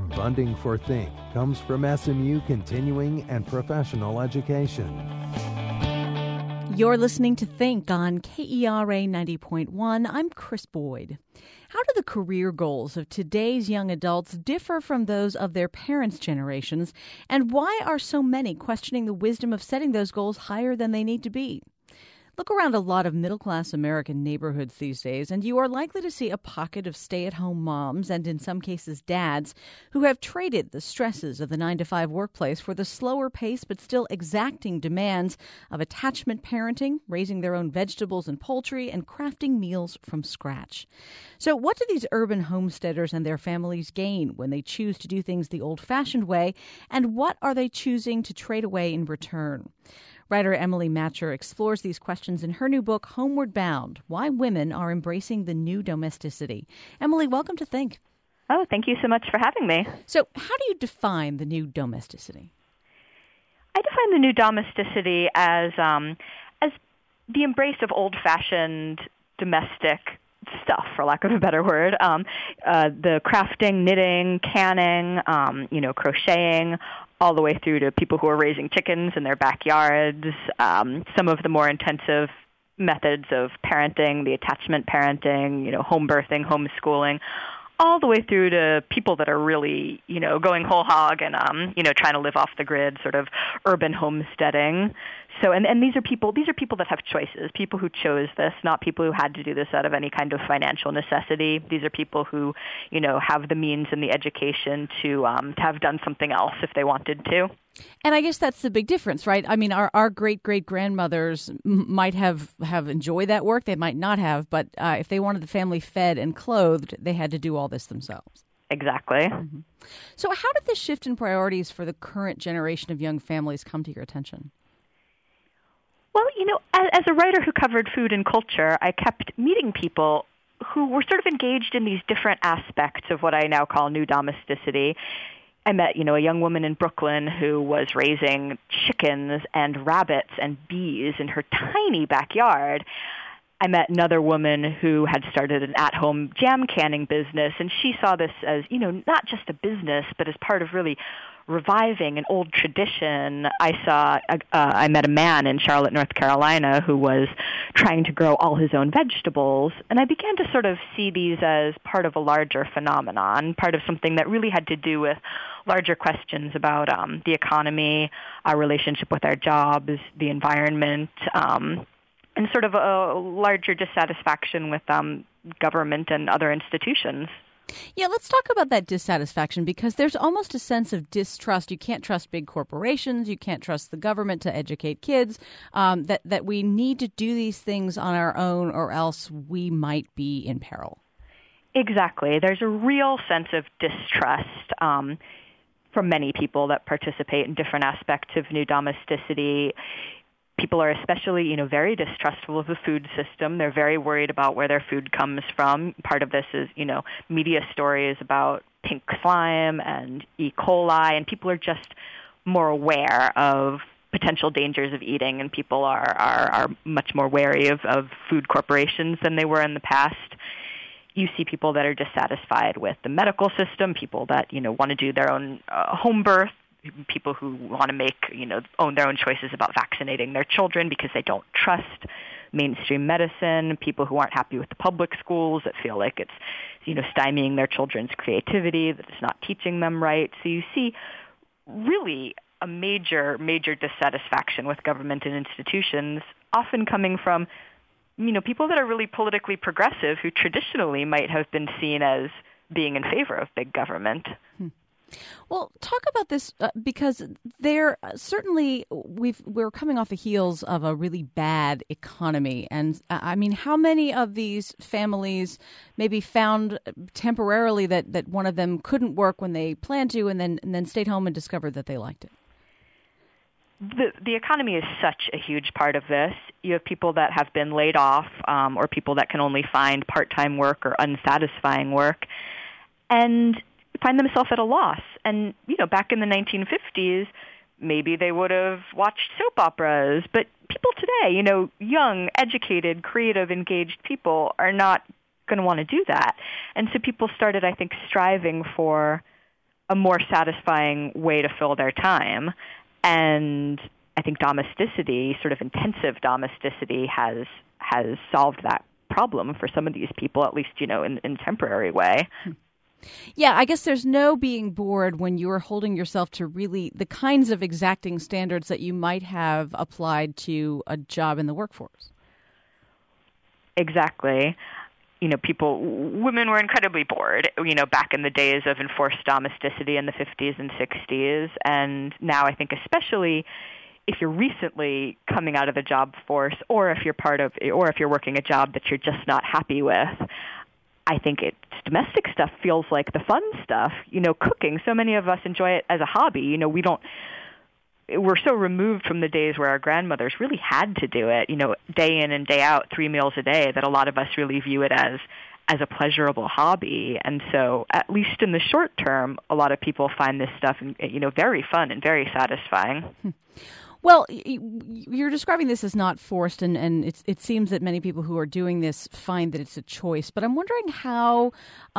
Funding for Think comes from SMU Continuing and Professional Education. You're listening to Think on KERA 90.1. I'm Chris Boyd. How do the career goals of today's young adults differ from those of their parents' generations? And why are so many questioning the wisdom of setting those goals higher than they need to be? Look around a lot of middle-class American neighborhoods these days, and you are likely to see a pocket of stay-at-home moms and, in some cases, dads who have traded the stresses of the 9-to-5 workplace for the slower pace but still exacting demands of attachment parenting, raising their own vegetables and poultry, and crafting meals from scratch. So what do these urban homesteaders and their families gain when they choose to do things the old-fashioned way, and what are they choosing to trade away in return? Writer Emily Matcher explores these questions in her new book, Homeward Bound, Why Women Are Embracing the New Domesticity. Emily, welcome to Think. Oh, thank you so much for having me. So how do you define the new domesticity? I define the new domesticity as the embrace of old-fashioned domestic stuff, for lack of a better word. The crafting, knitting, canning, crocheting, all the way through to people who are raising chickens in their backyards, some of the more intensive methods of parenting, the attachment parenting, home birthing, homeschooling, all the way through to people that are really, going whole hog and, trying to live off the grid, sort of urban homesteading. So, and these are people that have choices, people who chose this, not people who had to do this out of any kind of financial necessity. These are people who, have the means and the education to have done something else if they wanted to. And I guess that's the big difference, right? I mean, our great-great-grandmothers might have enjoyed that work. They might not have, but if they wanted the family fed and clothed, they had to do all this themselves. Exactly. Mm-hmm. So how did this shift in priorities for the current generation of young families come to your attention? Well, as a writer who covered food and culture, I kept meeting people who were sort of engaged in these different aspects of what I now call new domesticity. I met, a young woman in Brooklyn who was raising chickens and rabbits and bees in her tiny backyard. I met another woman who had started an at-home jam canning business, and she saw this as, not just a business, but as part of really reviving an old tradition. I met a man in Charlotte, North Carolina, who was trying to grow all his own vegetables, and I began to sort of see these as part of a larger phenomenon, part of something that really had to do with larger questions about the economy, our relationship with our jobs, the environment, and sort of a larger dissatisfaction with government and other institutions. Yeah, let's talk about that dissatisfaction, because there's almost a sense of distrust. You can't trust big corporations. You can't trust the government to educate kids, that we need to do these things on our own or else we might be in peril. Exactly. There's a real sense of distrust from many people that participate in different aspects of new domesticity. People are especially, very distrustful of the food system. They're very worried about where their food comes from. Part of this is, media stories about pink slime and E. coli, and people are just more aware of potential dangers of eating, and people are much more wary of food corporations than they were in the past. You see people that are dissatisfied with the medical system, people that, want to do their own home birth, people who want to own their own choices about vaccinating their children because they don't trust mainstream medicine, people who aren't happy with the public schools that feel like it's, stymieing their children's creativity, that it's not teaching them right. So you see really a major, major dissatisfaction with government and institutions, often coming from, people that are really politically progressive who traditionally might have been seen as being in favor of big government. Well, talk about this because there certainly we're coming off the heels of a really bad economy. And I mean, how many of these families maybe found temporarily that one of them couldn't work when they planned to and then stayed home and discovered that they liked it? The economy is such a huge part of this. You have people that have been laid off or people that can only find part-time work or unsatisfying work and find themselves at a loss. And, back in the 1950s, maybe they would have watched soap operas. But people today, young, educated, creative, engaged people are not going to want to do that. And so people started, I think, striving for a more satisfying way to fill their time. And I think domesticity, sort of intensive domesticity, has solved that problem for some of these people, at least, in temporary way. Yeah, I guess there's no being bored when you're holding yourself to really the kinds of exacting standards that you might have applied to a job in the workforce. Exactly. Women were incredibly bored, back in the days of enforced domesticity in the 50s and 60s. And now I think especially if you're recently coming out of the job force, or if you're working a job that you're just not happy with, I think domestic stuff feels like the fun stuff. Cooking, so many of us enjoy it as a hobby. We're so removed from the days where our grandmothers really had to do it, day in and day out, 3 meals a day, that a lot of us really view it as a pleasurable hobby. And so, at least in the short term, a lot of people find this stuff, very fun and very satisfying. Well, you're describing this as not forced, and it seems that many people who are doing this find that it's a choice. But I'm wondering how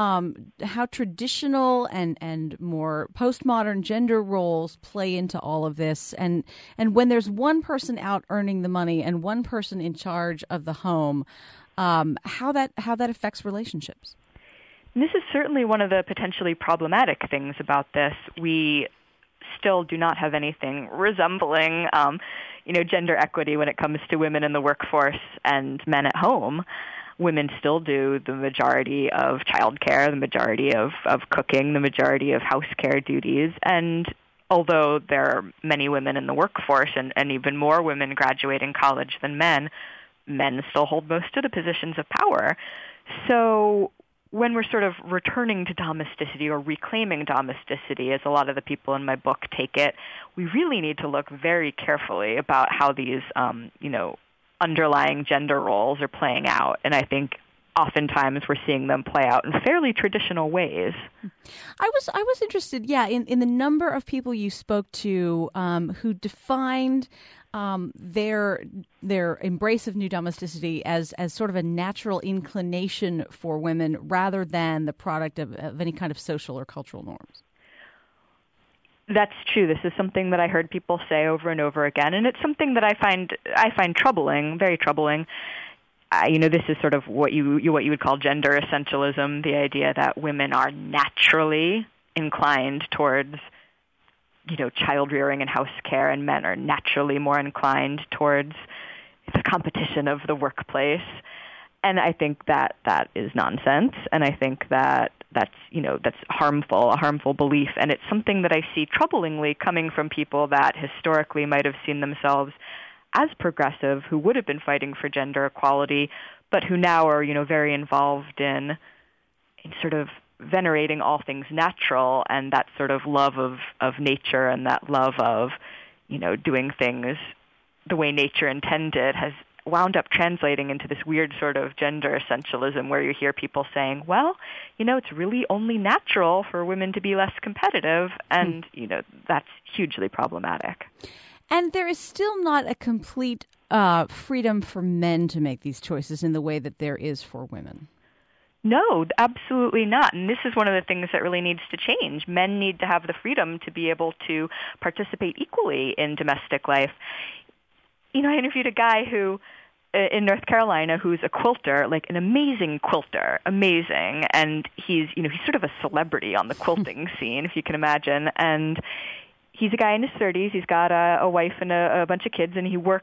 traditional and more postmodern gender roles play into all of this, and when there's one person out earning the money and one person in charge of the home, how that affects relationships. And this is certainly one of the potentially problematic things about this. We still do not have anything resembling, gender equity when it comes to women in the workforce and men at home. Women still do the majority of childcare, the majority of cooking, the majority of house care duties. And although there are many women in the workforce and even more women graduating college than men still hold most of the positions of power. So when we're sort of returning to domesticity or reclaiming domesticity, as a lot of the people in my book take it, we really need to look very carefully about how these, underlying gender roles are playing out. And I think oftentimes we're seeing them play out in fairly traditional ways. I was interested, in the number of people you spoke to who defined their embrace of new domesticity as sort of a natural inclination for women rather than the product of any kind of social or cultural norms. That's true. This is something that I heard people say over and over again, and it's something that I find troubling, very troubling. This is sort of what you would call gender essentialism, the idea that women are naturally inclined towards child rearing and house care, and men are naturally more inclined towards the competition of the workplace. And I think that is nonsense, and I think that's harmful, a harmful belief, and it's something that I see troublingly coming from people that historically might have seen themselves as progressive, who would have been fighting for gender equality, but who now are, very involved in sort of venerating all things natural, and that sort of love of nature and that love of, doing things the way nature intended has wound up translating into this weird sort of gender essentialism where you hear people saying, well, it's really only natural for women to be less competitive, and, that's hugely problematic. And there is still not a complete freedom for men to make these choices in the way that there is for women. No, absolutely not. And this is one of the things that really needs to change. Men need to have the freedom to be able to participate equally in domestic life. I interviewed a guy who, in North Carolina, who's a quilter, like an amazing quilter, amazing. And he's sort of a celebrity on the quilting scene, if you can imagine. And he's a guy in his 30s. He's got a wife and a bunch of kids, and he works,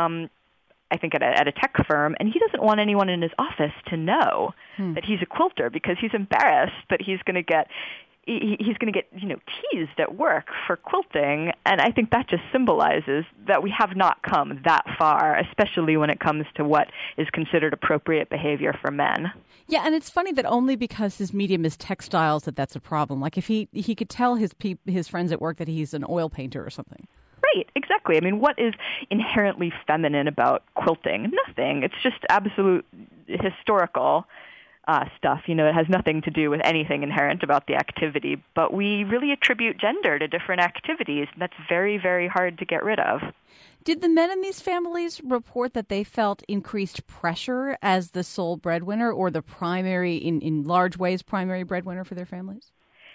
I think, at a tech firm, and he doesn't want anyone in his office to know that he's a quilter because he's embarrassed that he's going to get teased at work for quilting. And I think that just symbolizes that we have not come that far, especially when it comes to what is considered appropriate behavior for men. Yeah, and it's funny that only because his medium is textiles that's a problem. Like if he could tell his friends at work that he's an oil painter or something. Right, exactly. I mean, what is inherently feminine about quilting? Nothing. It's just absolute historical stuff. It has nothing to do with anything inherent about the activity, but we really attribute gender to different activities. That's very, very hard to get rid of. Did the men in these families report that they felt increased pressure as the sole breadwinner or the primary, in large ways, primary breadwinner for their families?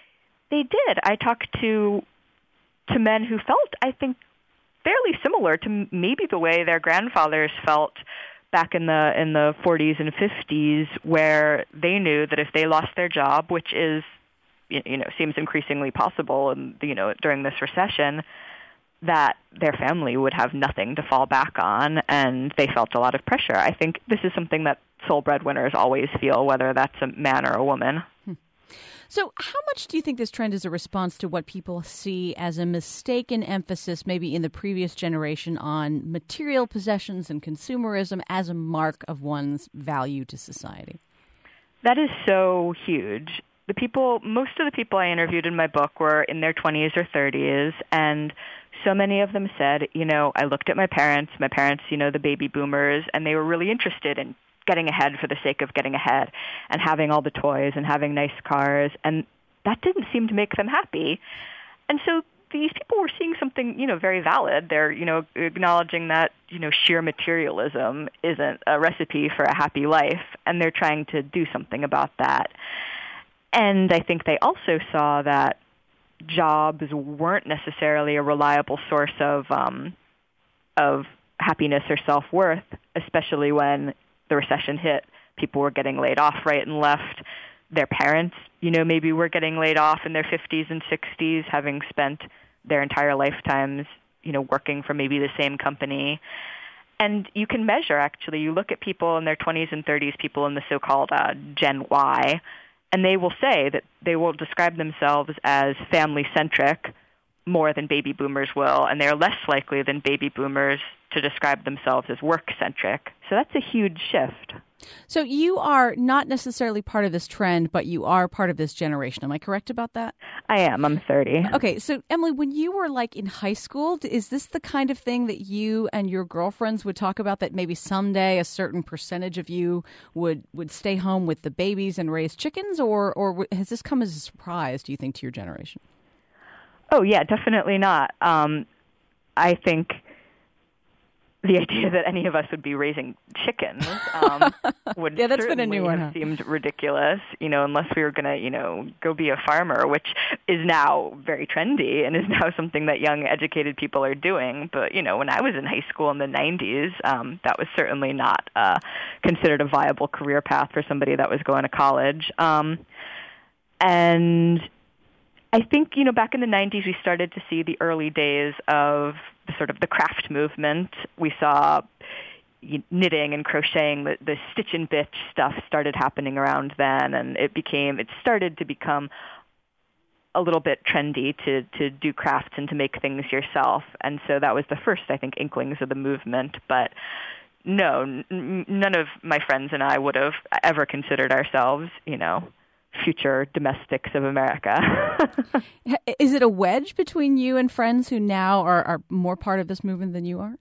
They did. I talked to men who felt, I think, fairly similar to maybe the way their grandfathers felt back in the 40s and 50s, where they knew that if they lost their job, which is, seems increasingly possible, and during this recession, that their family would have nothing to fall back on, and they felt a lot of pressure. I think this is something that sole breadwinners always feel, whether that's a man or a woman. So how much do you think this trend is a response to what people see as a mistaken emphasis maybe in the previous generation on material possessions and consumerism as a mark of one's value to society? That is so huge. Most of the people I interviewed in my book were in their 20s or 30s, and so many of them said, I looked at my parents, the baby boomers, and they were really interested in getting ahead for the sake of getting ahead and having all the toys and having nice cars, and that didn't seem to make them happy. And so these people were seeing something, very valid. They're, acknowledging that, sheer materialism isn't a recipe for a happy life, and they're trying to do something about that. And I think they also saw that jobs weren't necessarily a reliable source of happiness or self-worth, especially when the recession hit. People were getting laid off right and left. Their parents, maybe were getting laid off in their 50s and 60s, having spent their entire lifetimes, working for maybe the same company. And you can measure, actually. You look at people in their 20s and 30s, people in the so-called Gen Y, and they will say that they will describe themselves as family-centric more than baby boomers will, and they're less likely than baby boomers to describe themselves as work-centric. So that's a huge shift. So you are not necessarily part of this trend, but you are part of this generation. Am I correct about that? I am. I'm 30. Okay. So, Emily, when you were in high school, is this the kind of thing that you and your girlfriends would talk about, that maybe someday a certain percentage of you would stay home with the babies and raise chickens? Or has this come as a surprise, do you think, to your generation? Oh, yeah, definitely not. I think the idea that any of us would be raising chickens would certainly have seemed ridiculous, unless we were going to, go be a farmer, which is now very trendy and is now something that young, educated people are doing. But, when I was in high school in the 90s, that was certainly not considered a viable career path for somebody that was going to college. And I think, back in the 90s, we started to see the early days of the craft movement. We saw knitting and crocheting, the stitch and bitch stuff started happening around then, and it started to become a little bit trendy to do crafts and to make things yourself. And so that was the first, I think, inklings of the movement. But no, none of my friends and I would have ever considered ourselves, future domestics of America. Is it a wedge between you and friends who now are more part of this movement than you are?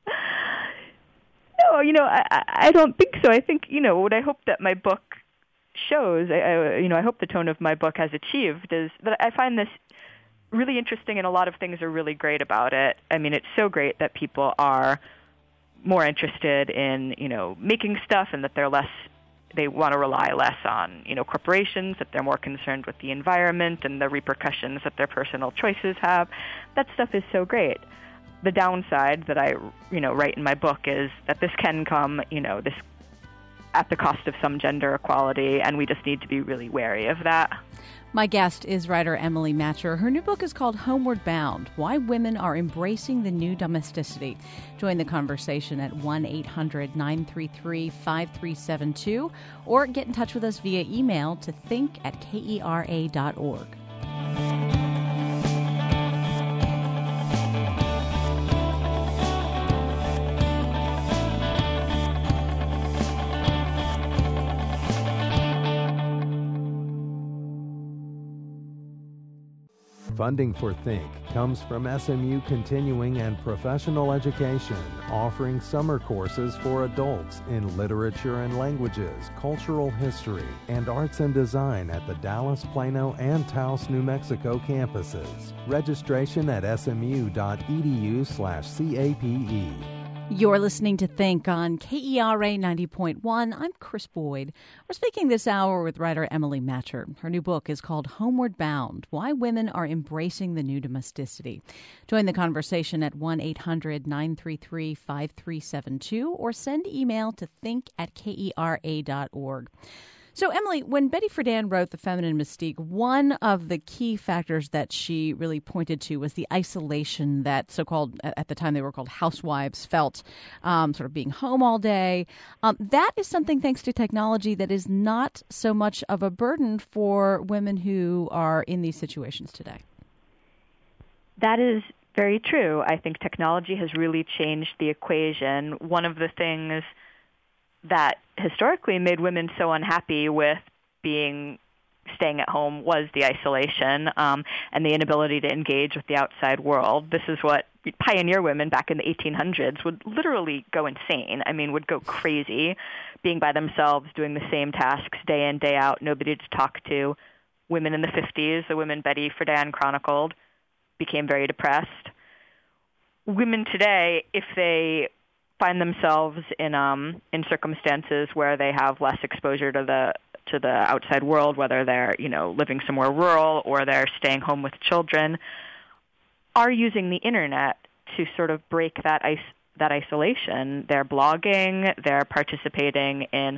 No, I don't think so. I think, what I hope that my book shows, I hope the tone of my book has achieved, is that I find this really interesting, and a lot of things are really great about it. I mean, it's so great that people are more interested in, making stuff, and that they want to rely less on, corporations, that they're more concerned with the environment and the repercussions that their personal choices have. That stuff is so great. The downside that I, write in my book is that this can come, this at the cost of some gender equality, and we just need to be really wary of that. My guest is writer Emily Matcher. Her new book is called Homeward Bound: Why Women Are Embracing the New Domesticity. Join the conversation at 1-800-933-5372 or get in touch with us via email to think@kera.org. Funding for Think comes from SMU Continuing and Professional Education, offering summer courses for adults in literature and languages, cultural history, and arts and design at the Dallas, Plano, and Taos, New Mexico campuses. Registration at smu.edu/CAPE. You're listening to Think on KERA 90.1. I'm Chris Boyd. We're speaking this hour with writer Emily Matcher. Her new book is called Homeward Bound, Why Women Are Embracing the New Domesticity. Join the conversation at 1-800-933-5372 or send email to think@kera.org. So, Emily, when Betty Friedan wrote The Feminine Mystique, one of the key factors that she really pointed to was the isolation that so-called, at the time they were called housewives, felt, sort of being home all day. That is something, thanks to technology, that is not so much of a burden for women who are in these situations today. That is very true. I think technology has really changed the equation. One of the things that historically made women so unhappy with staying at home was the isolation and the inability to engage with the outside world. This is what pioneer women back in the 1800s would literally go insane. I mean, would go crazy, being by themselves, doing the same tasks day in, day out, nobody to talk to. Women in the 50s, the women Betty Friedan chronicled, became very depressed. Women today, if they find themselves in circumstances where they have less exposure to the outside world, whether they're living somewhere rural or they're staying home with children, are using the internet to sort of break that isolation. They're blogging, they're participating in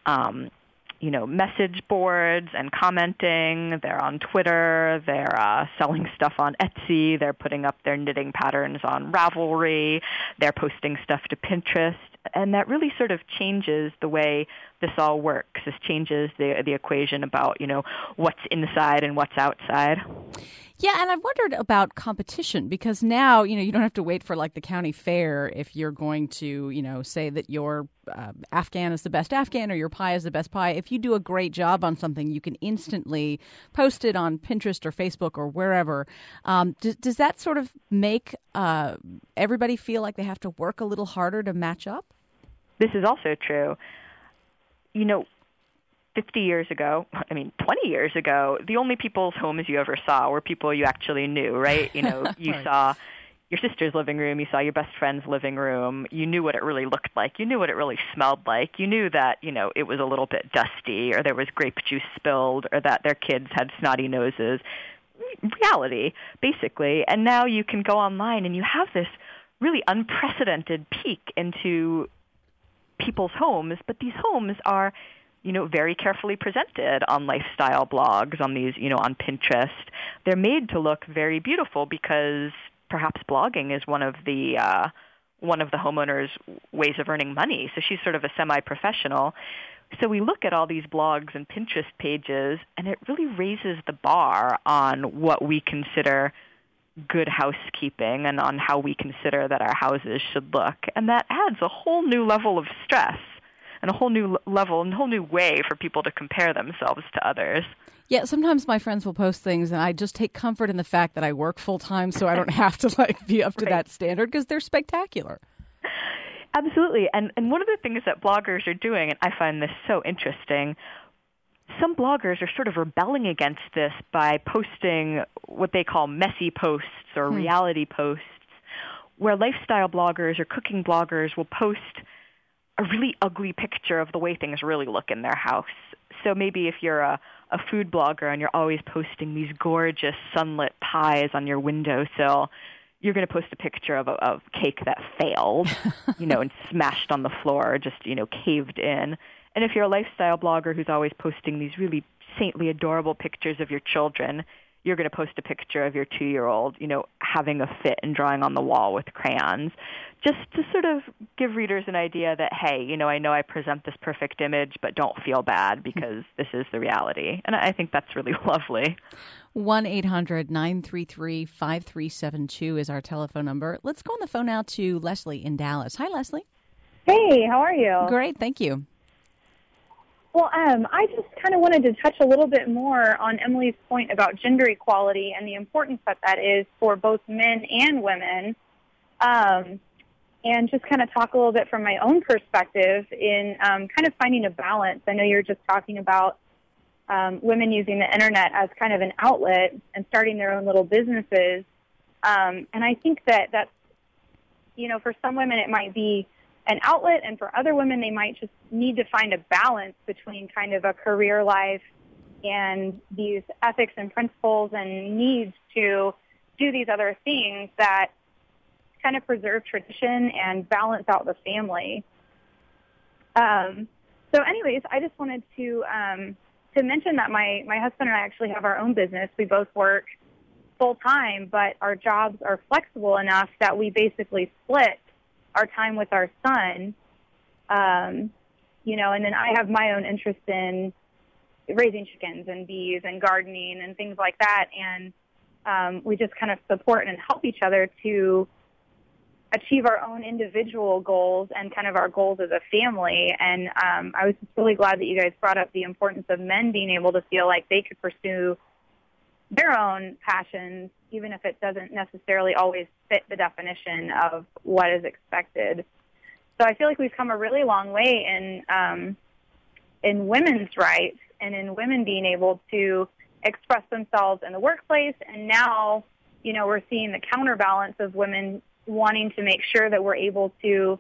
message boards and commenting. They're on Twitter. They're selling stuff on Etsy. They're putting up their knitting patterns on Ravelry. They're posting stuff to Pinterest. And that really sort of changes the way this all works. This changes the equation about, what's inside and what's outside. Yeah, and I've wondered about competition because now, you don't have to wait for like the county fair if you're going to, say that your Afghan is the best Afghan or your pie is the best pie. If you do a great job on something, you can instantly post it on Pinterest or Facebook or wherever. Does that sort of make everybody feel like they have to work a little harder to match up? This is also true. 50 years ago, 20 years ago, the only people's homes you ever saw were people you actually knew, right? You Right. saw your sister's living room, you saw your best friend's living room, you knew what it really looked like, you knew what it really smelled like, you knew that, it was a little bit dusty or there was grape juice spilled or that their kids had snotty noses. Reality, basically. And now you can go online and you have this really unprecedented peek into people's homes, but these homes are very carefully presented on lifestyle blogs, on these, on Pinterest. They're made to look very beautiful because perhaps blogging is one of the homeowner's ways of earning money. So she's sort of a semi-professional. So we look at all these blogs and Pinterest pages, and it really raises the bar on what we consider good housekeeping and on how we consider that our houses should look. And that adds a whole new level of stress and a whole new level and a whole new way for people to compare themselves to others. Yeah, sometimes my friends will post things, and I just take comfort in the fact that I work full-time, so I don't have to be up to that standard because they're spectacular. Absolutely. And one of the things that bloggers are doing, and I find this so interesting, some bloggers are sort of rebelling against this by posting what they call messy posts or reality posts, where lifestyle bloggers or cooking bloggers will post a really ugly picture of the way things really look in their house. So maybe if you're a food blogger and you're always posting these gorgeous sunlit pies on your windowsill, you're going to post a picture of a cake that failed, and smashed on the floor, just, caved in. And if you're a lifestyle blogger who's always posting these really saintly, adorable pictures of your children, you're going to post a picture of your 2-year-old, having a fit and drawing on the wall with crayons, just to sort of give readers an idea that, hey, I know I present this perfect image, but don't feel bad because this is the reality. And I think that's really lovely. 1-800-933-5372 is our telephone number. Let's go on the phone now to Leslie in Dallas. Hi, Leslie. Hey, how are you? Great, thank you. Well, I just kind of wanted to touch a little bit more on Emily's point about gender equality and the importance that is for both men and women, and just kind of talk a little bit from my own perspective in kind of finding a balance. I know you're just talking about women using the internet as kind of an outlet and starting their own little businesses, and I think that's for some women it might be an outlet, and for other women they might just need to find a balance between kind of a career life and these ethics and principles and needs to do these other things that kind of preserve tradition and balance out the family. So anyways, I just wanted to mention that my husband and I actually have our own business. We both work full-time, but our jobs are flexible enough that we basically split our time with our son, and then I have my own interest in raising chickens and bees and gardening and things like that, and we just kind of support and help each other to achieve our own individual goals and kind of our goals as a family. And I was just really glad that you guys brought up the importance of men being able to feel like they could pursue their own passions, even if it doesn't necessarily always fit the definition of what is expected. So I feel like we've come a really long way in women's rights and in women being able to express themselves in the workplace. And now, we're seeing the counterbalance of women wanting to make sure that we're able to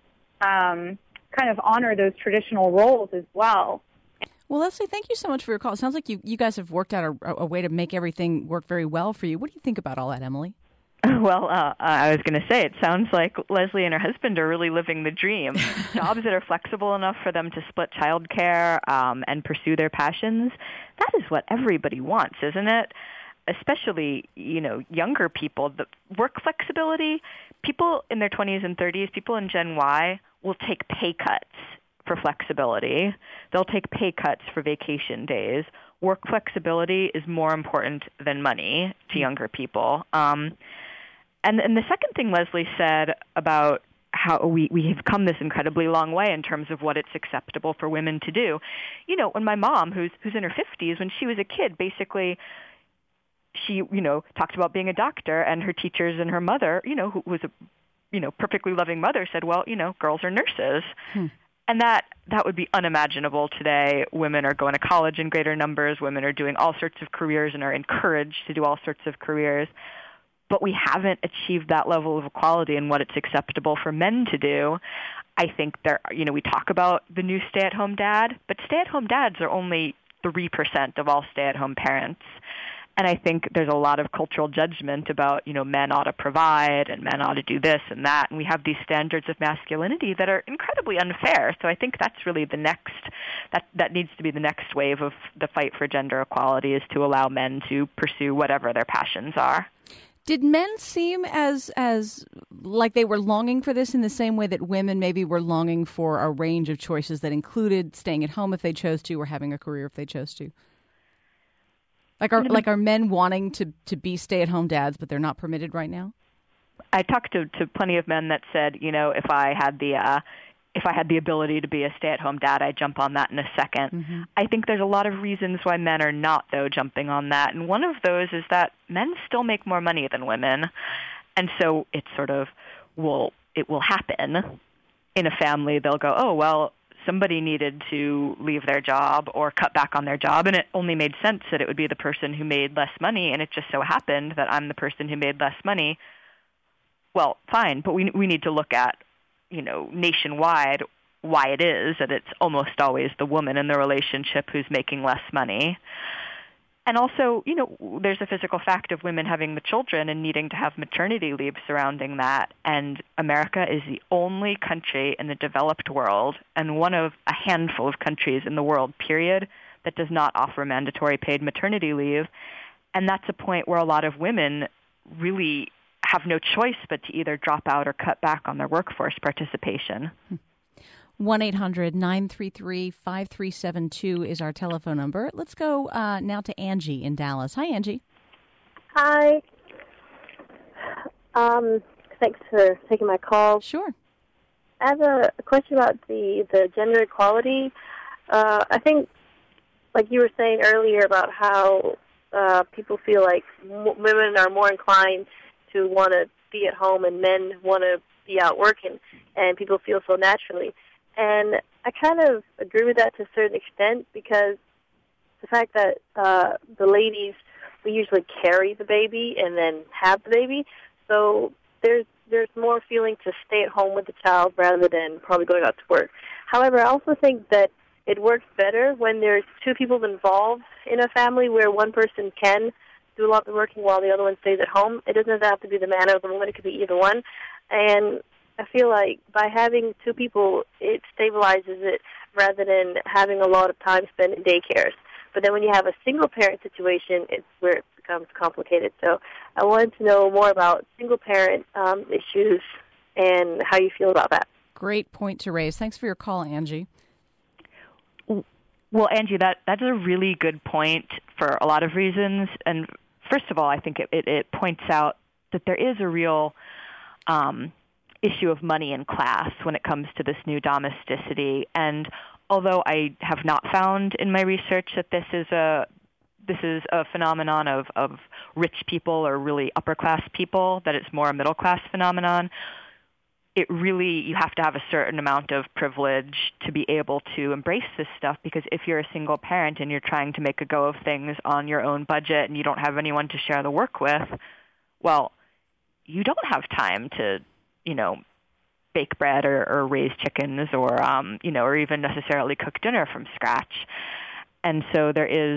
kind of honor those traditional roles as well. Well, Leslie, thank you so much for your call. It sounds like you guys have worked out a way to make everything work very well for you. What do you think about all that, Emily? Well, I was going to say, it sounds like Leslie and her husband are really living the dream. Jobs that are flexible enough for them to split childcare and pursue their passions, that is what everybody wants, isn't it? Especially, younger people. The work flexibility, people in their 20s and 30s, people in Gen Y will take pay cuts for flexibility. They'll take pay cuts for vacation days. Work flexibility is more important than money to younger people. And the second thing Leslie said about how we have come this incredibly long way in terms of what it's acceptable for women to do. When my mom, who's in her 50s, when she was a kid, basically she, talked about being a doctor, and her teachers and her mother, who was a, perfectly loving mother, said, well, girls are nurses. And that would be unimaginable today. Women are going to college in greater numbers. Women are doing all sorts of careers and are encouraged to do all sorts of careers. But we haven't achieved that level of equality in what it's acceptable for men to do. I think we talk about the new stay-at-home dad, but stay-at-home dads are only 3% of all stay-at-home parents. And I think there's a lot of cultural judgment about, men ought to provide and men ought to do this and that. And we have these standards of masculinity that are incredibly unfair. So I think that's really the next, that needs to be the next wave of the fight for gender equality, is to allow men to pursue whatever their passions are. Did men seem as like they were longing for this in the same way that women maybe were longing for a range of choices that included staying at home if they chose to or having a career if they chose to? Are men wanting to be stay-at-home dads, but they're not permitted right now? I talked to plenty of men that said, if I had the ability to be a stay-at-home dad, I'd jump on that in a second. Mm-hmm. I think there's a lot of reasons why men are not, though, jumping on that. And one of those is that men still make more money than women. And so it will happen in a family. They'll go, oh, well, somebody needed to leave their job or cut back on their job, and it only made sense that it would be the person who made less money, and it just so happened that I'm the person who made less money. Well, fine, but we need to look at, nationwide why it is that it's almost always the woman in the relationship who's making less money. And also, there's a physical fact of women having the children and needing to have maternity leave surrounding that. And America is the only country in the developed world, and one of a handful of countries in the world, period, that does not offer mandatory paid maternity leave. And that's a point where a lot of women really have no choice but to either drop out or cut back on their workforce participation. 1-800-933-5372 is our telephone number. Let's go now to Angie in Dallas. Hi, Angie. Hi. Thanks for taking my call. Sure. I have a question about the gender equality. I think, like you were saying earlier about how people feel like women are more inclined to want to be at home and men want to be out working, and people feel so naturally. And I kind of agree with that to a certain extent, because the fact that the ladies, we usually carry the baby and then have the baby. So there's there's more feeling to stay at home with the child rather than probably going out to work. However, I also think that it works better when there's two people involved in a family where one person can do a lot of the working while the other one stays at home. It doesn't have to be the man or the woman. It could be either one. And I feel like by having two people, it stabilizes it rather than having a lot of time spent in daycares. But then when you have a single-parent situation, it's where it becomes complicated. So I wanted to know more about single-parent issues and how you feel about that. Great point to raise. Thanks for your call, Angie. Well, Angie, that's a really good point for a lot of reasons. And first of all, I think it points out that there is a real issue of money and class when it comes to this new domesticity. And although I have not found in my research that this is a phenomenon of rich people or really upper class people, that it's more a middle class phenomenon, it really, you have to have a certain amount of privilege to be able to embrace this stuff, because if you're a single parent and you're trying to make a go of things on your own budget and you don't have anyone to share the work with, well, you don't have time to, bake bread or raise chickens or, or even necessarily cook dinner from scratch. And so there's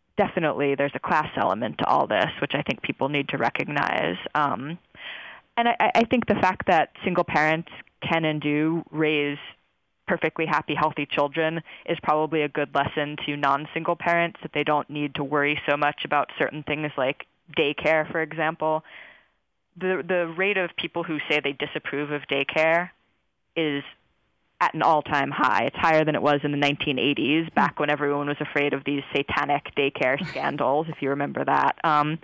a class element to all this, which I think people need to recognize. And I think the fact that single parents can and do raise perfectly happy, healthy children is probably a good lesson to non-single parents, that they don't need to worry so much about certain things like daycare, for example. The rate of people who say they disapprove of daycare is at an all-time high. It's higher than it was in the 1980s, back when everyone was afraid of these satanic daycare scandals, if you remember that.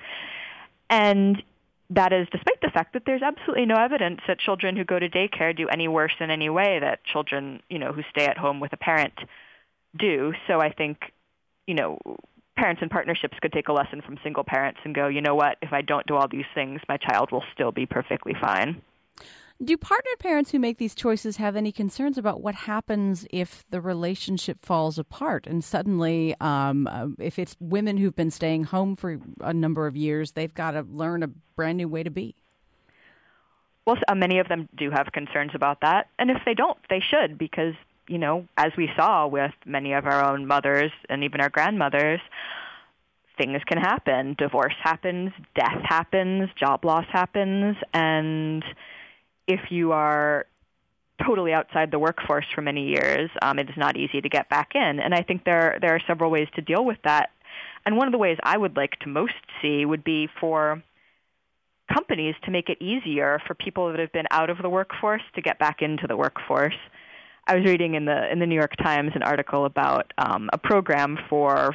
And that is despite the fact that there's absolutely no evidence that children who go to daycare do any worse in any way that children, who stay at home with a parent do. So I think, parents in partnerships could take a lesson from single parents and go, you know what, if I don't do all these things, my child will still be perfectly fine. Do partnered parents who make these choices have any concerns about what happens if the relationship falls apart and suddenly, if it's women who've been staying home for a number of years, they've got to learn a brand new way to be? Well, many of them do have concerns about that. And if they don't, they should, because, as we saw with many of our own mothers and even our grandmothers, things can happen. Divorce happens, death happens, job loss happens, and if you are totally outside the workforce for many years, it is not easy to get back in. And I think there are several ways to deal with that. And one of the ways I would like to most see would be for companies to make it easier for people that have been out of the workforce to get back into the workforce. I was reading in the New York Times an article about a program for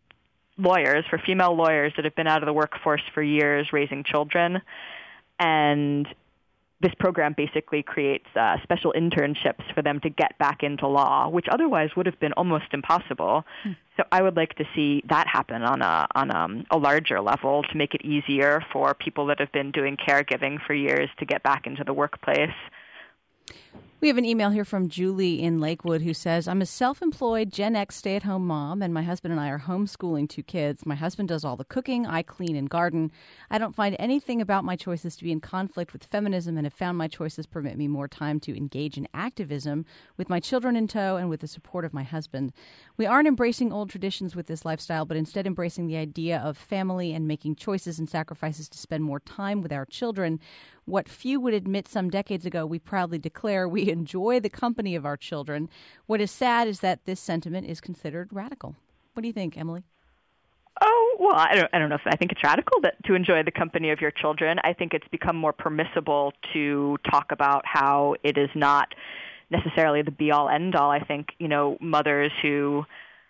female lawyers that have been out of the workforce for years raising children. And this program basically creates special internships for them to get back into law, which otherwise would have been almost impossible. So I would like to see that happen on a larger level to make it easier for people that have been doing caregiving for years to get back into the workplace. We have an email here from Julie in Lakewood who says, I'm a self-employed Gen X stay-at-home mom, and my husband and I are homeschooling 2 kids. My husband does all the cooking. I clean and garden. I don't find anything about my choices to be in conflict with feminism and have found my choices permit me more time to engage in activism with my children in tow and with the support of my husband. We aren't embracing old traditions with this lifestyle, but instead embracing the idea of family and making choices and sacrifices to spend more time with our children. What few would admit some decades ago, we proudly declare we enjoy the company of our children. What is sad is that this sentiment is considered radical. What do you think, Emily? Oh, well, I don't know if I think it's radical to enjoy the company of your children. I think it's become more permissible to talk about how it is not necessarily the be-all, end-all. I think, mothers who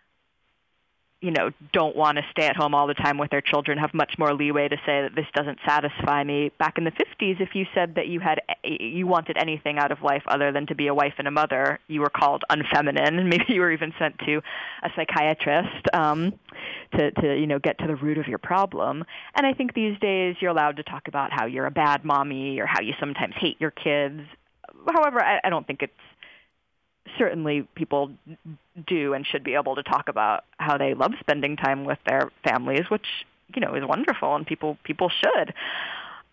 don't want to stay at home all the time with their children have much more leeway to say that this doesn't satisfy me. Back in the 50s, if you said that you wanted anything out of life other than to be a wife and a mother, you were called unfeminine, and maybe you were even sent to a psychiatrist to get to the root of your problem. And I think these days you're allowed to talk about how you're a bad mommy or how you sometimes hate your kids. However, I don't think it's certainly people do and should be able to talk about how they love spending time with their families, which, is wonderful, and people should.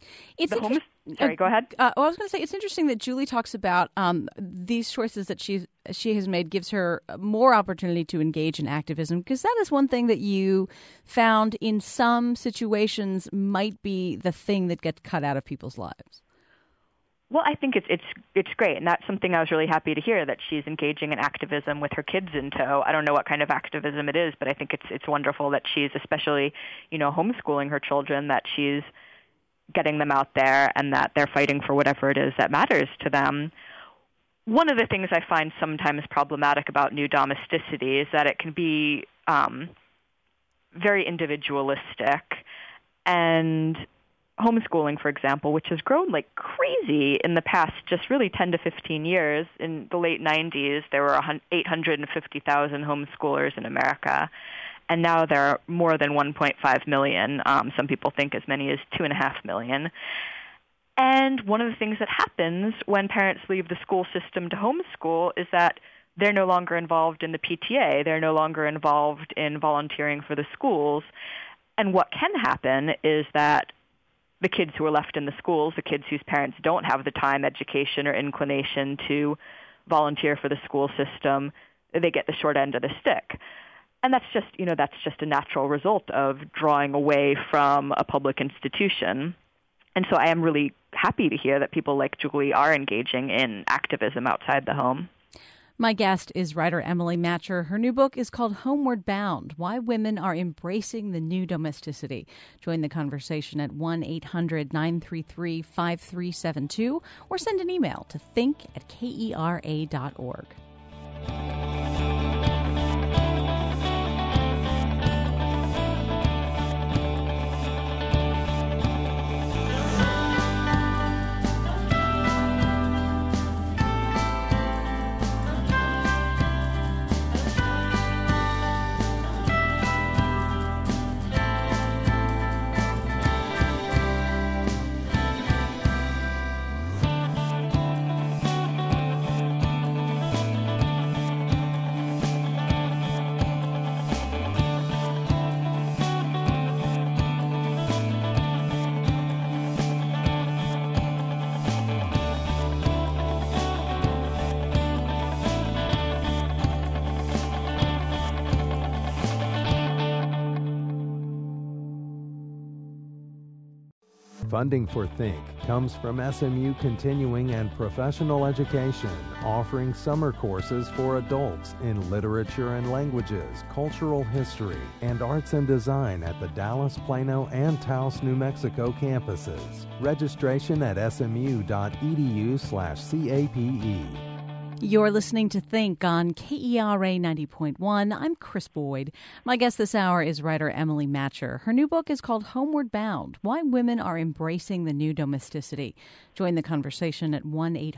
Sorry, go ahead. I was going to say it's interesting that Julie talks about these choices that she has made gives her more opportunity to engage in activism, because that is one thing that you found in some situations might be the thing that gets cut out of people's lives. Well, I think it's great, and that's something I was really happy to hear, that she's engaging in activism with her kids in tow. I don't know what kind of activism it is, but I think it's wonderful that she's, especially, homeschooling her children, that she's getting them out there and that they're fighting for whatever it is that matters to them. One of the things I find sometimes problematic about new domesticity is that it can be very individualistic, and homeschooling, for example, which has grown like crazy in the past just really 10 to 15 years. In the late 90s, there were 850,000 homeschoolers in America, and now there are more than 1.5 million. Some people think as many as 2.5 million. And one of the things that happens when parents leave the school system to homeschool is that they're no longer involved in the PTA. They're no longer involved in volunteering for the schools. And what can happen is that the kids who are left in the schools, the kids whose parents don't have the time, education, or inclination to volunteer for the school system, they get the short end of the stick. And that's just a natural result of drawing away from a public institution. And so I am really happy to hear that people like Julie are engaging in activism outside the home. My guest is writer Emily Matcher. Her new book is called Homeward Bound: Why Women Are Embracing the New Domesticity. Join the conversation at 1-800-933-5372 or send an email to think@kera.org. Funding for Think comes from SMU Continuing and Professional Education, offering summer courses for adults in literature and languages, cultural history, and arts and design at the Dallas, Plano, and Taos, New Mexico campuses. Registration at smu.edu/CAPE. You're listening to Think on KERA 90.1. I'm Chris Boyd. My guest this hour is writer Emily Matcher. Her new book is called Homeward Bound: Why Women Are Embracing the New Domesticity. Join the conversation at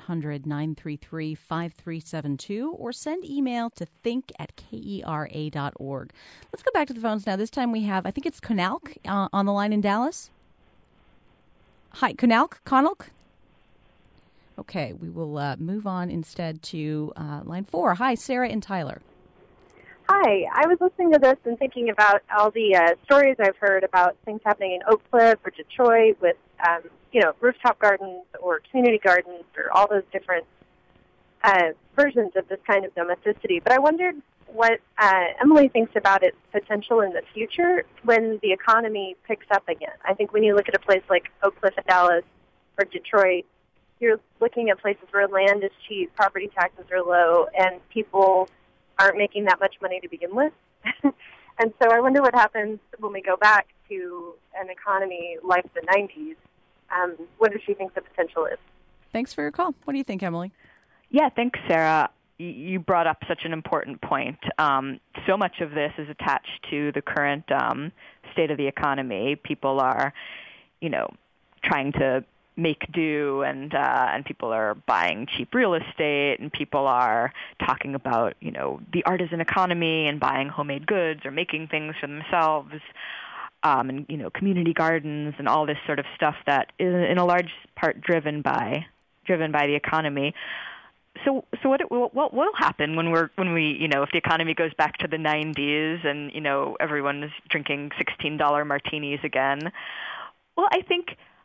1-800-933-5372 or send email to think@kera.org. Let's go back to the phones now. This time we have, I think it's Konalk on the line in Dallas. Hi, Konalk? Okay, we will move on instead to line 4. Hi, Sarah and Tyler. Hi, I was listening to this and thinking about all the stories I've heard about things happening in Oak Cliff or Detroit with, rooftop gardens or community gardens or all those different versions of this kind of domesticity. But I wondered what Emily thinks about its potential in the future when the economy picks up again. I think when you look at a place like Oak Cliff in Dallas or Detroit, you're looking at places where land is cheap, property taxes are low, and people aren't making that much money to begin with. And so I wonder what happens when we go back to an economy like the 90s. What does she think the potential is? Thanks for your call. What do you think, Emily? Yeah, thanks, Sarah. You brought up such an important point. So much of this is attached to the current state of the economy. People are, trying to make do, and people are buying cheap real estate, and people are talking about, the artisan economy and buying homemade goods or making things for themselves, and, community gardens and all this sort of stuff that is in a large part driven by the economy. So what will happen when we if the economy goes back to the 90s and, everyone is drinking $16 martinis again? Well, I think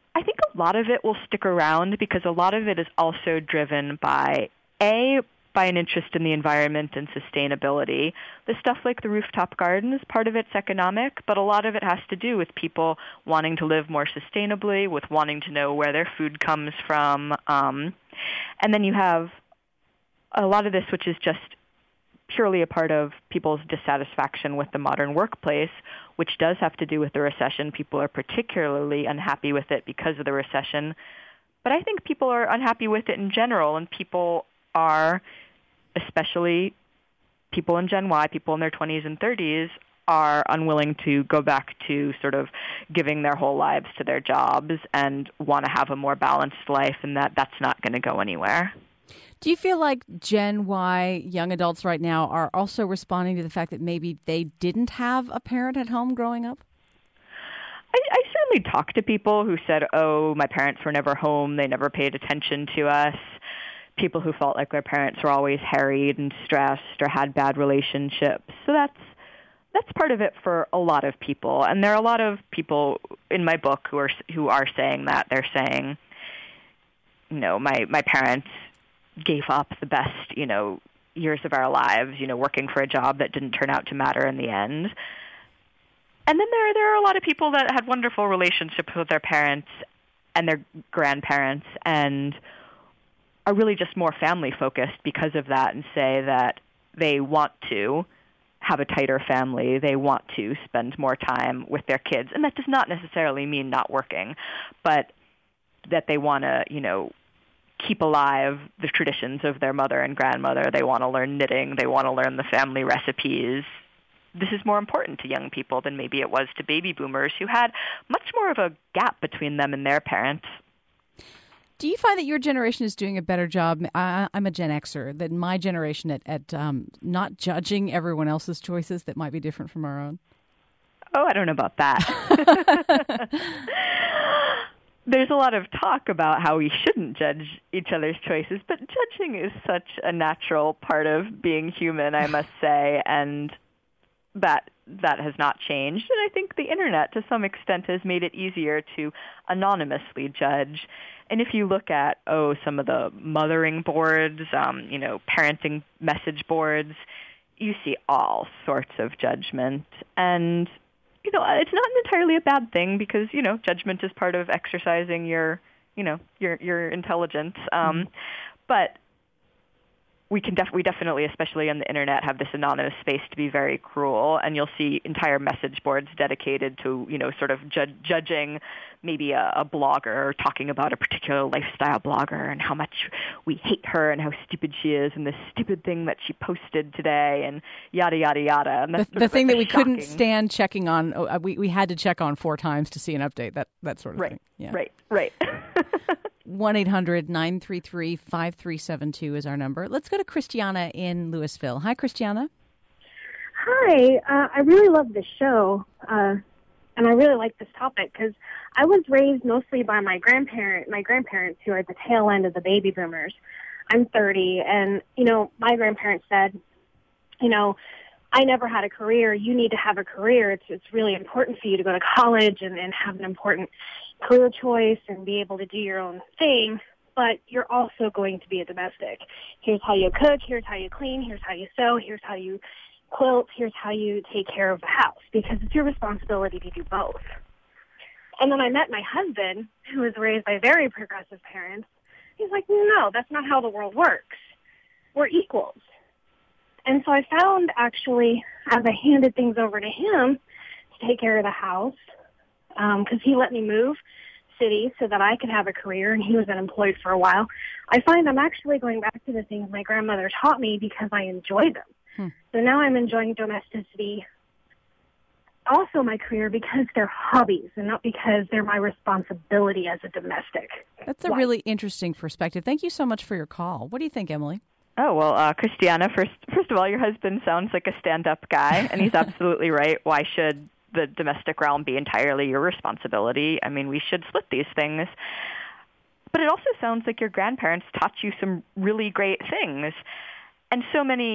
I think a lot of it will stick around because a lot of it is also driven by an interest in the environment and sustainability. The stuff like the rooftop gardens, part of it's economic, but a lot of it has to do with people wanting to live more sustainably, with wanting to know where their food comes from. And then you have a lot of this, which is just purely a part of people's dissatisfaction with the modern workplace, which does have to do with the recession. People are particularly unhappy with it because of the recession. But I think people are unhappy with it in general, and people are, especially people in Gen Y, people in their 20s and 30s, are unwilling to go back to sort of giving their whole lives to their jobs and want to have a more balanced life, and that's not going to go anywhere. Do you feel like Gen Y young adults right now are also responding to the fact that maybe they didn't have a parent at home growing up? I certainly talked to people who said, oh, my parents were never home, they never paid attention to us. People who felt like their parents were always harried and stressed or had bad relationships. So that's part of it for a lot of people. And there are a lot of people in my book who are saying that. They're saying, my parents gave up the best, years of our lives, working for a job that didn't turn out to matter in the end. And then there are a lot of people that had wonderful relationships with their parents and their grandparents and are really just more family-focused because of that, and say that they want to have a tighter family. They want to spend more time with their kids. And that does not necessarily mean not working, but that they want to, keep alive the traditions of their mother and grandmother. They want to learn knitting. They want to learn the family recipes. This is more important to young people than maybe it was to baby boomers, who had much more of a gap between them and their parents. Do you find that your generation is doing a better job? I'm a Gen Xer, that my generation at not judging everyone else's choices that might be different from our own? Oh, I don't know about that. There's a lot of talk about how we shouldn't judge each other's choices, but judging is such a natural part of being human, I must say, and that has not changed. And I think the Internet, to some extent, has made it easier to anonymously judge. And if you look at, some of the mothering boards, parenting message boards, you see all sorts of judgment. And, it's not entirely a bad thing because, judgment is part of exercising your intelligence. But we definitely, especially on the Internet, have this anonymous space to be very cruel, and you'll see entire message boards dedicated to, sort of judging maybe a blogger or talking about a particular lifestyle blogger and how much we hate her and how stupid she is and this stupid thing that she posted today and yada, yada, yada. And that's the thing that we couldn't stand checking on, we had to check on 4 times to see an update, that sort of thing. Yeah. Right. 1-800-933-5372 is our number. Let's go to Christiana in Louisville. Hi, Christiana. Hi. I really love this show, and I really like this topic because I was raised mostly by my grandparents who are at the tail end of the baby boomers. I'm 30, and, my grandparents said, I never had a career. You need to have a career. It's really important for you to go to college and have an important career choice and be able to do your own thing, but you're also going to be a domestic. Here's how you cook, here's how you clean, here's how you sew, here's how you quilt, here's how you take care of the house, because it's your responsibility to do both. And then I met my husband, who was raised by very progressive parents. He's like, no, that's not how the world works. We're equals. And so I found, actually, as I handed things over to him to take care of the house, because he let me move cities so that I could have a career, and he was unemployed for a while, I find I'm actually going back to the things my grandmother taught me because I enjoy them. So now I'm enjoying domesticity, also my career, because they're hobbies and not because they're my responsibility as a domestic. That's a really interesting perspective. Thank you so much for your call. What do you think, Emily? Oh, well, Christiana, first of all, your husband sounds like a stand-up guy, and he's absolutely right. Why should the domestic realm be entirely your responsibility? I mean, we should split these things. But it also sounds like your grandparents taught you some really great things. And so many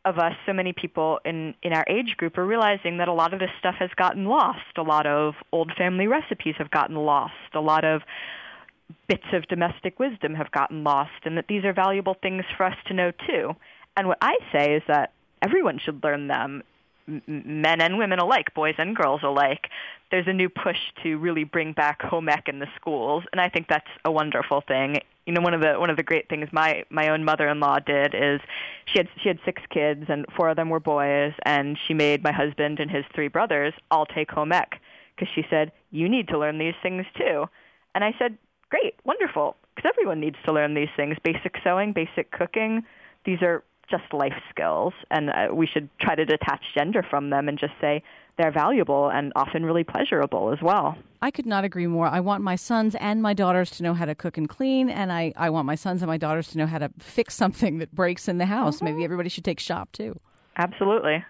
of us, so many people in our age group, are realizing that a lot of this stuff has gotten lost. A lot of old family recipes have gotten lost. A lot of bits of domestic wisdom have gotten lost, and that these are valuable things for us to know too. And what I say is that everyone should learn them, men and women alike, boys and girls alike. There's a new push to really bring back home ec in the schools, and I think that's a wonderful thing. You know, one of the great things my own mother-in-law did is she had 6 kids, and 4 of them were boys, and she made my husband and his 3 brothers all take home ec because she said, you need to learn these things too. And I said, great, wonderful, because everyone needs to learn these things. Basic sewing, basic cooking, these are just life skills, and we should try to detach gender from them and just say they're valuable and often really pleasurable as well. I could not agree more. I want my sons and my daughters to know how to cook and clean, and I want my sons and my daughters to know how to fix something that breaks in the house. Mm-hmm. Maybe everybody should take shop, too. Absolutely.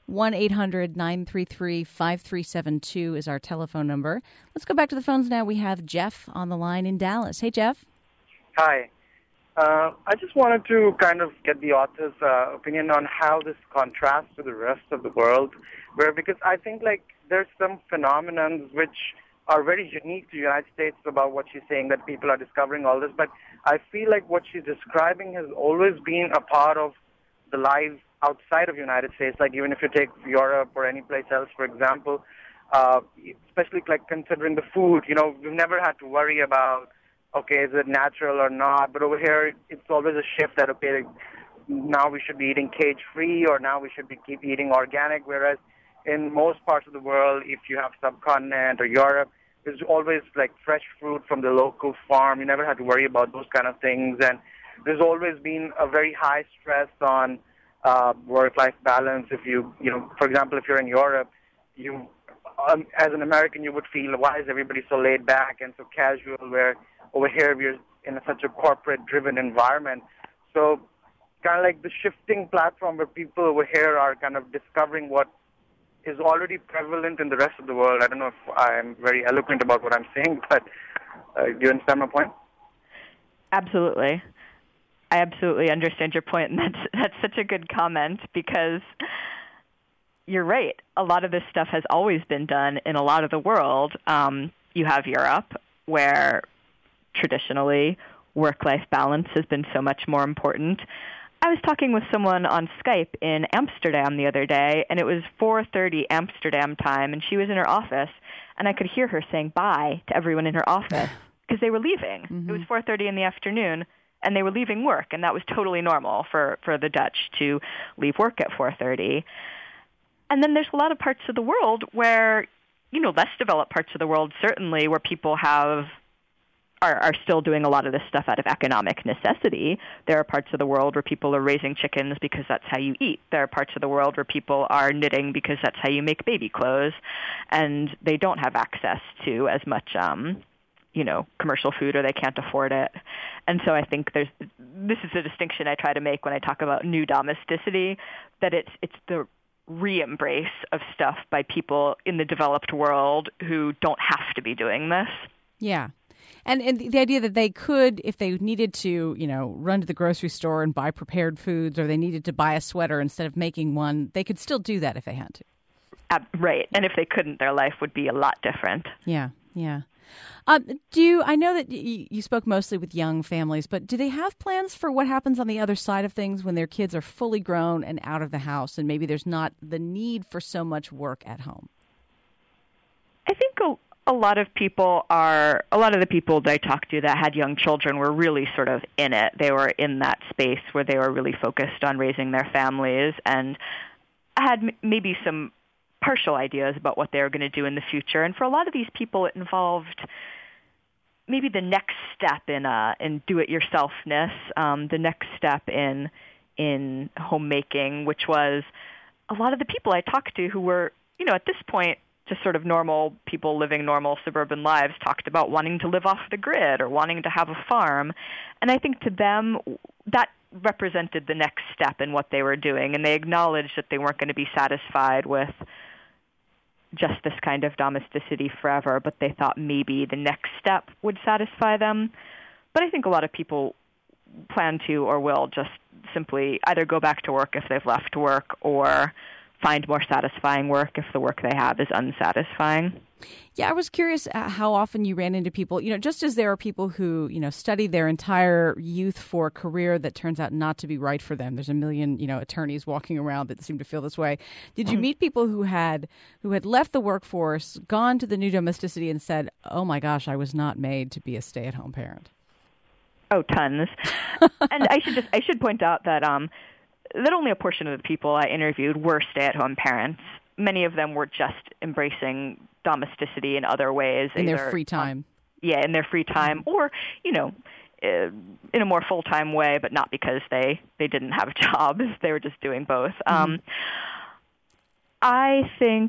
1-800-933-5372 is our telephone number. Let's go back to the phones now. We have Jeff on the line in Dallas. Hey, Jeff. Hi. I just wanted to kind of get the author's opinion on how this contrasts to the rest of the world, because I think there's some phenomena which are very unique to the United States about what she's saying, that people are discovering all this, but I feel like what she's describing has always been a part of the lives outside of the United States, like even if you take Europe or any place else, for example, especially considering the food, we've never had to worry about, okay, is it natural or not? But over here, it's always a shift that, okay, now we should be eating cage-free, or now we should keep eating organic, whereas in most parts of the world, if you have subcontinent or Europe, there's always fresh fruit from the local farm. You never had to worry about those kind of things. And there's always been a very high stress on work-life balance. If for example, if you're in Europe, you, as an American, you would feel, why is everybody so laid back and so casual, where over here we're in such a corporate-driven environment. So kind of like the shifting platform where people over here are kind of discovering what is already prevalent in the rest of the world. I don't know if I'm very eloquent about what I'm saying, but do you understand my point? Absolutely. I absolutely understand your point, and that's such a good comment, because you're right. A lot of this stuff has always been done in a lot of the world. You have Europe, where traditionally work-life balance has been so much more important. I was talking with someone on Skype in Amsterdam the other day, and it was 4:30 Amsterdam time, and she was in her office, and I could hear her saying bye to everyone in her office because they were leaving. Mm-hmm. It was 4:30 in the afternoon, and they were leaving work, and that was totally normal for the Dutch to leave work at 4:30. And then there's a lot of parts of the world where, less developed parts of the world, certainly, where people are still doing a lot of this stuff out of economic necessity. There are parts of the world where people are raising chickens because that's how you eat. There are parts of the world where people are knitting because that's how you make baby clothes, and they don't have access to as much commercial food, or they can't afford it. And so I think this is a distinction I try to make when I talk about new domesticity, that it's the re-embrace of stuff by people in the developed world who don't have to be doing this. Yeah. And the idea that they could, if they needed to, run to the grocery store and buy prepared foods, or they needed to buy a sweater instead of making one, they could still do that if they had to. Right. And if they couldn't, their life would be a lot different. Yeah, yeah. I know that you spoke mostly with young families, but do they have plans for what happens on the other side of things when their kids are fully grown and out of the house, and maybe there's not the need for so much work at home? I think a lot of the people that I talked to that had young children were really sort of in it. They were in that space where they were really focused on raising their families, and had maybe some partial ideas about what they were going to do in the future. And for a lot of these people, it involved maybe the next step in do-it-yourselfness, the next step in homemaking, which was a lot of the people I talked to who were, at this point, just sort of normal people living normal suburban lives, talked about wanting to live off the grid or wanting to have a farm. And I think to them, that represented the next step in what they were doing, and they acknowledged that they weren't going to be satisfied with just this kind of domesticity forever, but they thought maybe the next step would satisfy them. But I think a lot of people plan to or will just simply either go back to work if they've left work or find more satisfying work if the work they have is unsatisfying. Yeah, I was curious how often you ran into people, just as there are people who, study their entire youth for a career that turns out not to be right for them. There's a million, attorneys walking around that seem to feel this way. Did you meet people who had left the workforce, gone to the new domesticity and said, oh my gosh, I was not made to be a stay-at-home parent? Oh, tons. And I should point out that only a portion of the people I interviewed were stay-at-home parents. Many of them were just embracing domesticity in other ways. In their free time. In their free time, or, in a more full-time way, but not because they didn't have jobs. They were just doing both. I think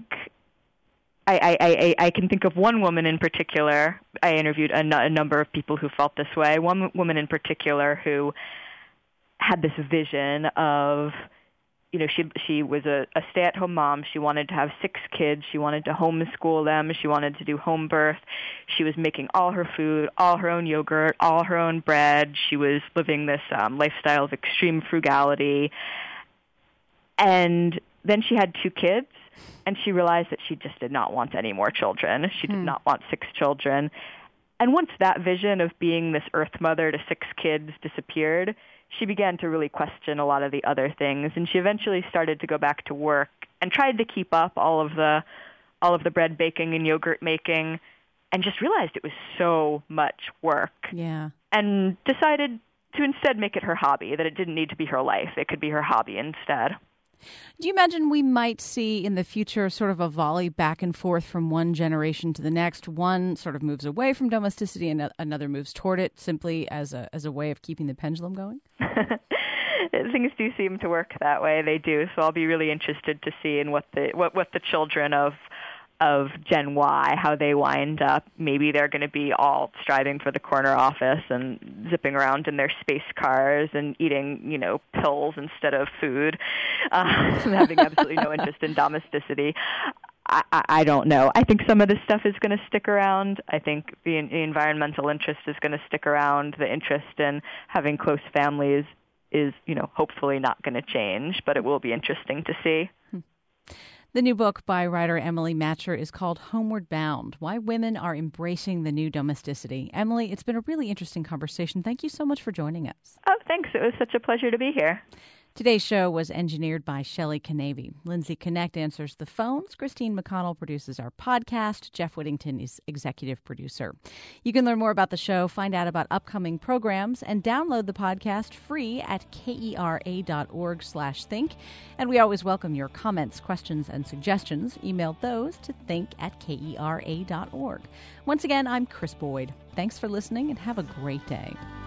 I can think of one woman in particular. I interviewed a number of people who felt this way. One woman in particular who had this vision of, she was a stay-at-home mom. She wanted to have 6 kids. She wanted to homeschool them. She wanted to do home birth. She was making all her food, all her own yogurt, all her own bread. She was living this lifestyle of extreme frugality. And then she had 2 kids, and she realized that she just did not want any more children. She did not want 6 children. And once that vision of being this earth mother to 6 kids disappeared, she began to really question a lot of the other things, and she eventually started to go back to work and tried to keep up all of the bread baking and yogurt making, and just realized it was so much work. Yeah. And decided to instead make it her hobby, that it didn't need to be her life. It could be her hobby instead. Do you imagine we might see in the future sort of a volley back and forth from one generation to the next? One sort of moves away from domesticity and another moves toward it simply as a way of keeping the pendulum going? Things do seem to work that way. They do. So I'll be really interested to see in what the children of Gen Y, how they wind up. Maybe they're going to be all striving for the corner office and zipping around in their space cars and eating, pills instead of food, having absolutely no interest in domesticity. I don't know. I think some of this stuff is going to stick around. I think the environmental interest is going to stick around. The interest in having close families is, hopefully not going to change, but it will be interesting to see. The new book by writer Emily Matcher is called Homeward Bound, Why Women Are Embracing the New Domesticity. Emily, it's been a really interesting conversation. Thank you so much for joining us. Oh, thanks. It was such a pleasure to be here. Today's show was engineered by Shelley Canavy. Lindsay Connect answers the phones. Christine McConnell produces our podcast. Jeff Whittington is executive producer. You can learn more about the show, find out about upcoming programs, and download the podcast free at kera.org/think. And we always welcome your comments, questions, and suggestions. Email those to think@kera.org. Once again, I'm Chris Boyd. Thanks for listening and have a great day.